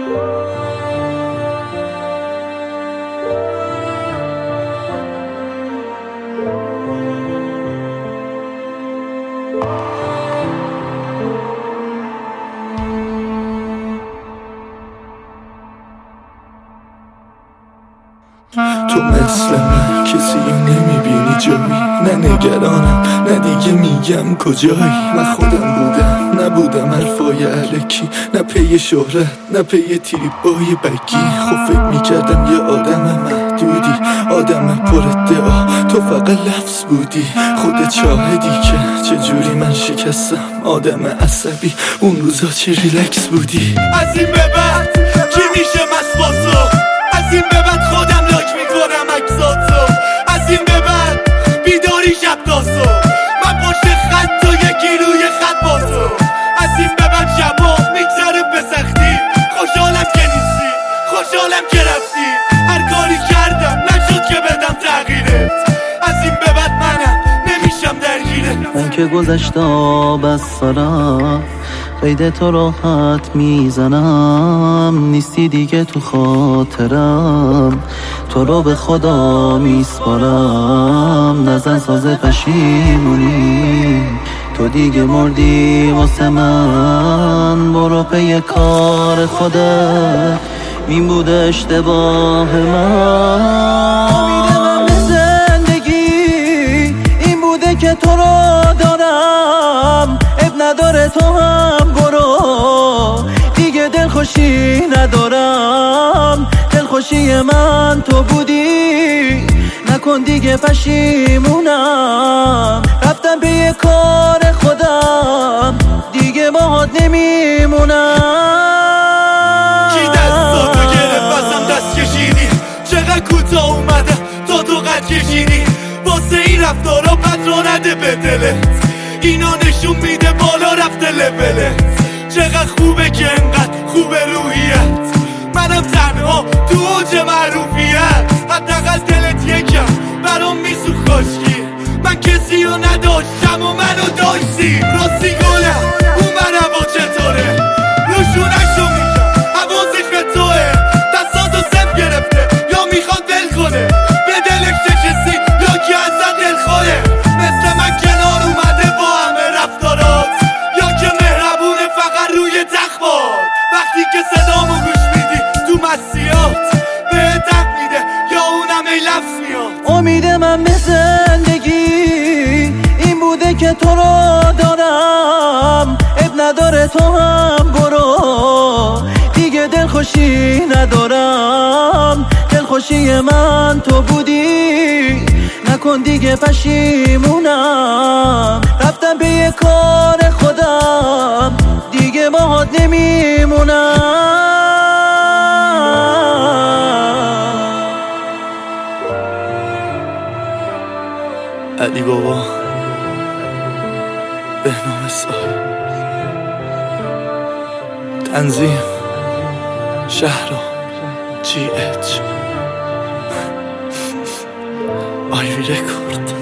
تو مثل من کسی رو نمیبینی جایی، نه نگرانم نه دیگه میگم کجایی. من خودم بودم نبودم حرفای علکی، نه پی شهرت نه پی تریپای بگی. خب فکر میکردم یه آدم محدودی، آدم پر ادعا، تو فقط لفظ بودی. خودت شاهدی که چجوری من شکستم، آدم عصبی اون روزا چه ریلکس بودی. از این به بعد کی میشه مسباسو، از این به بعد خودم لاک میکنم اکساتو، از این به بعد بیداری شب تاسو، من پشت خط تو یکی روی خط با تو. از این به بعد شبا میگذره به سختی، خوشحالم که نیستی خوشحالم که رفتی. هر کاری کردم نشد که بدم تغییرت، از این به بعد منم نمیشم درگیرت. من که گذشته آب از سرم، قید تو راحت میزنم. نیستی دیگه تو خاطرم، تو رو به خدا میسپارم. نزن ساز پشیمونی، تو دیگه مردی واسه من. برو پی کار خودت، این بوده اشتباه من. امید من به زندگی این بوده که تو رو دارم. اب نداره تو هم برو، دیگه دلخوشی ندارم. دلخوشی من تو بودی، نکن دیگه پشیمونم. رفتم به یه کار خودم، دیگه باهات نمیمونم. کی دستاتو گرفت ازم دست کشیدی، چقدر کوتاه اومده تا تو قد کشیدی. واسه این رفتارا پترا نده به دلت، اینا نشون میده بالا رفته لولت. چقدر خوبه که انقدر خوبه روحیت، منم تنها تو اوج معروفیت. حداقل دلت یکم برام میسوخ کاشکی، من کسی رو نداشتم و منو داشتی. راستی گلم اون هوا چطوره، روشونشو میگم حواسش به توه. دستاتو صف گرفته یا میخواد ول کنه، به دلش نشستی یا که ازت دلخوره. مثل من کنار اومده با همه رفتارات، یا که مهربونه فقط روی تخبات. وقتی که صدامو گوش میدی تو مسیات، بهت حق میده یا اونم ای لفظ میاد. امید من به زندگی این بوده که تو رو دارم. اب نداره تو هم برو، دیگه دلخوشی ندارم. دلخوشی من تو بودی، نکن دیگه پشیمونم. رفتم به یه کار خودم، دیگه باهات نمیمونم. علی بابا، بهنام سال، تنظیم شهرام، GH، آیوی رکورد.